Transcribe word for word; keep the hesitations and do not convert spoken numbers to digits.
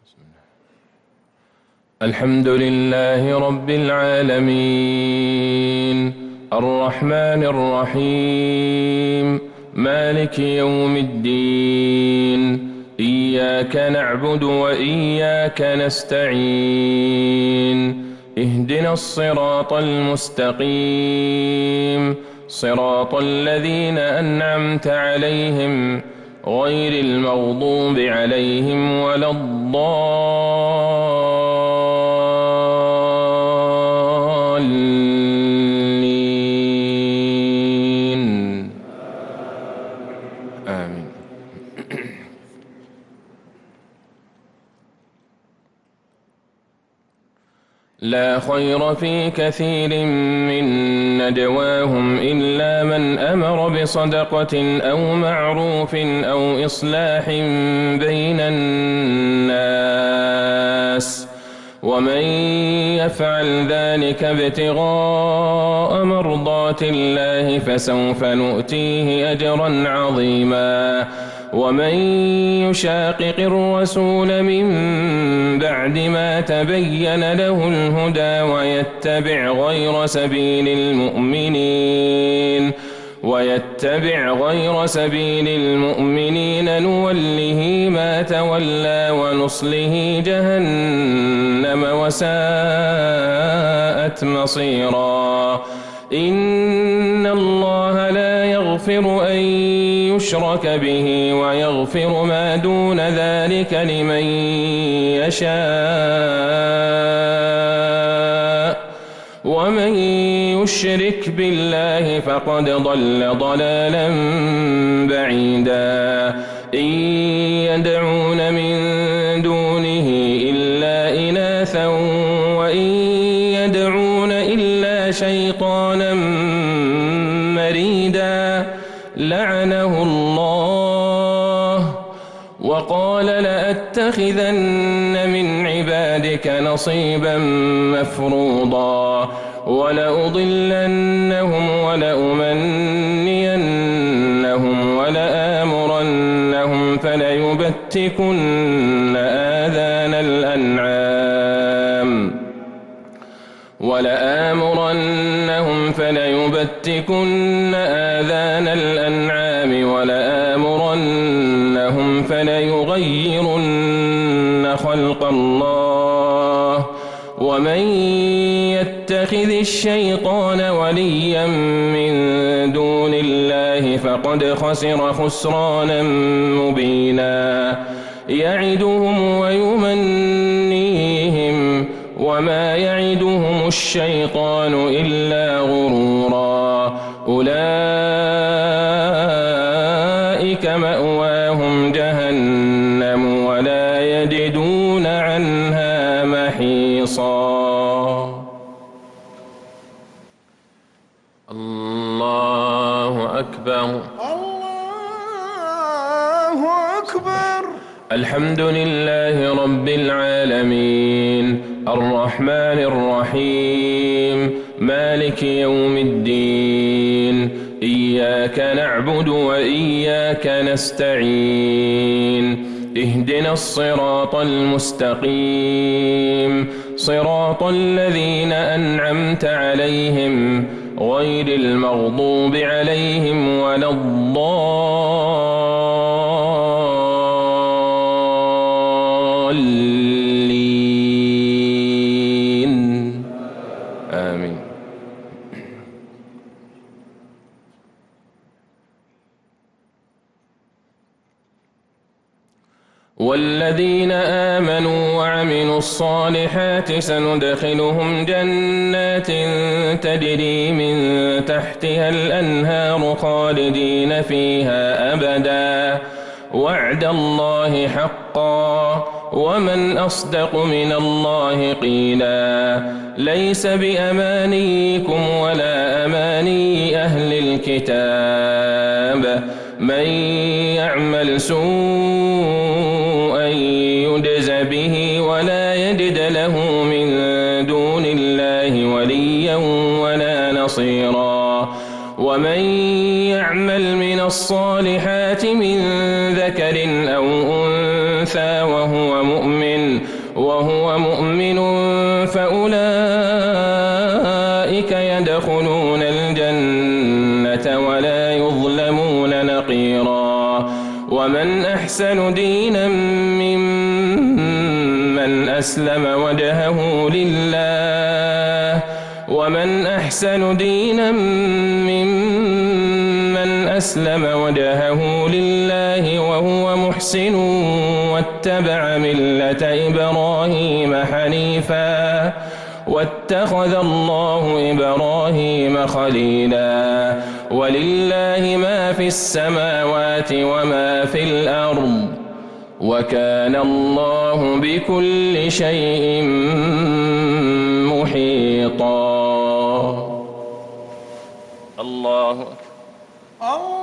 الحمد لله رب العالمين الرحمن الرحيم مالك يوم الدين إياك نعبد وإياك نستعين اهدنا الصراط المستقيم صراط الذين أنعمت عليهم غير المغضوب عليهم ولا الضالين آمين. لا خير في كثير من نجواهم إلا من أمر بصدقة أو معروف أو إصلاح بين الناس ومن يفعل ذلك ابتغاء مرضات الله فسوف نؤتيه أجرا عظيما ومن يشاقق الرسول من بعد ما تبين له الهدى ويتبع غير سبيل المؤمنين ويتبع غير سبيل المؤمنين نوله ما تولى ونصله جهنم وساءت مصيرا. إن الله لا يغفر أن يشرك به ويغفر ما دون ذلك لمن يشاء ومن يشرك بالله فقد ضل ضلالا بعيدا. إن يدعون من دونه إلا إناثا وإن يدعون إلا شيطانا مريدا لعنه الله وقال لأتخذن من عبادك نصيبا مفروضا ولأضلنهم ولأمنينهم ولآمرنهم فليبتكن آذان الأنعام ولآمرنهم فليبتكن آذان الأنعام ولآمرنهم فليغيرن خلق الله ومن يتخذ الشيطان وليا من دون الله فقد خسر خسرانا مبينا. يعدهم ويمنيهم وما يعدهم الشيطان إلا غرورا. أولئك مأواهم جهنم ولا يجدون عنها محيصا. الله أكبر الله أكبر. الحمد لله رب العالمين الرحمن الرحيم مالك يوم الدين إياك نعبد وإياك نستعين اهدنا الصراط المستقيم صراط الذين أنعمت عليهم غير المغضوب عليهم ولا الضالين آمين. والذين آمنوا وعملوا الصالحات سندخلهم جنات تجري من تحتها الأنهار خالدين فيها أبدا وعد الله حقا ومن أصدق من الله قيلا. ليس بأمانيكم ولا أماني أهل الكتاب من يعمل سوءا يجز به ولا يجد له من دون الله وليا ولا نصيرا. ومن يعمل من الصالحات من ذكر أو أنثى وهو وهو مؤمن وهو مؤمن فأولئك يدخلون الجنة ولا يظلمون نقيرا. ومن أحسن دينا ممن أسلم وجهه لله ومن أحسن دينا ممن أسلم وجهه لله وهو محسن واتبع ملة إبراهيم حنيفا واتخذ الله إبراهيم خليلا. ولله ما في السماوات وما في الأرض وكان الله بكل شيء محيطا. الله أكبر.